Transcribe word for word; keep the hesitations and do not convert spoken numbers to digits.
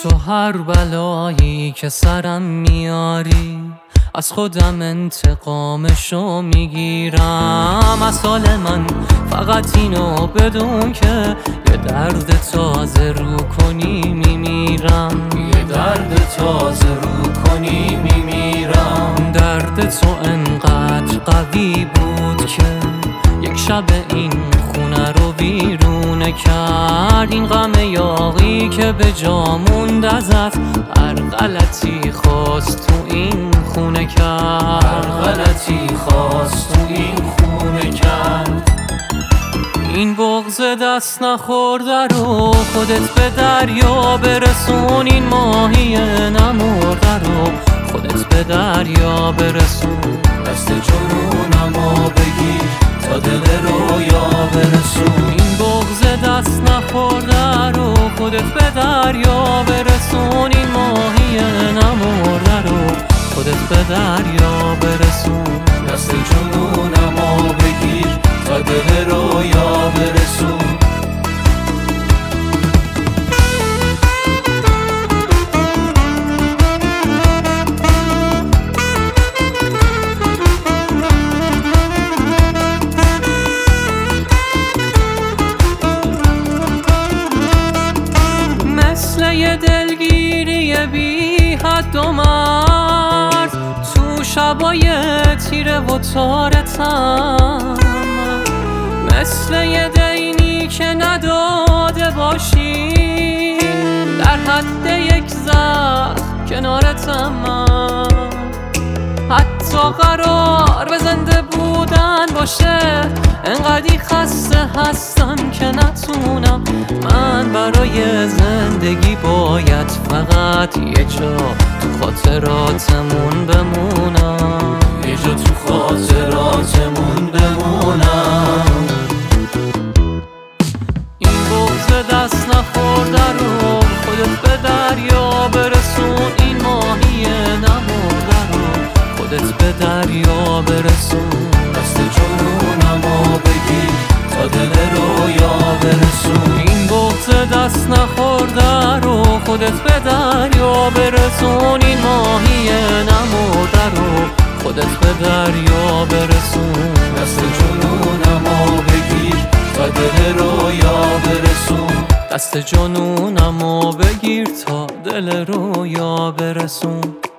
تو هر بلایی که سرم میاری از خودم انتقامشو میگیرم. از حال من فقط اینو بدون که یه درد تازه رو کنی میمیرم. یه درد تازه رو کنی میمیرم. درد تو انقدر قوی بود که یک شب این خونه رو ویرونه کرد. این غم یاغی که به جا موند ازت هر غلطی خواست تو این خونه کرد. هر غلطی خواست تو این خونه کرد. این بغض دست نخورده رو خودت به دریا برسون. این ماهی نمرده رو خودت به دریا برسون. دست جنونمو بگیر تا دل رویا برسون. این بغض دست نخورده رو خودت به دریا برسون. این ماهی نمرده رو خودت به دریا برسون. دست جنونمو بگیر تا دل رویا برسون. مثل یه دلگیری بی حد و مرز تو شبای تیره و تارتم. مثل یه دینی که نداده باشی در حد یک زخم کنارتم. من حتی قرار به زنده بودن باشه انقدی خسته هستم که نتونم. من برای زندگی باید فقط یه جا تو خاطراتمون بمونم. یه جا تو خاطراتمون بمونم. این بغض دست نخورده رو خودت به دریا برسون. این ماهی نمرده رو خودت به دریا برسون. دست جنونمو بگیر تا دل رویا برسون. این بغض دست نخورده رو خودت به دریا برسون. این ماهی نمرده رو خودت به دریا برسون. دست جنونمو بگیر تا دل رویا برسون. دست جنونمو بگیر تا دل رویا برسون.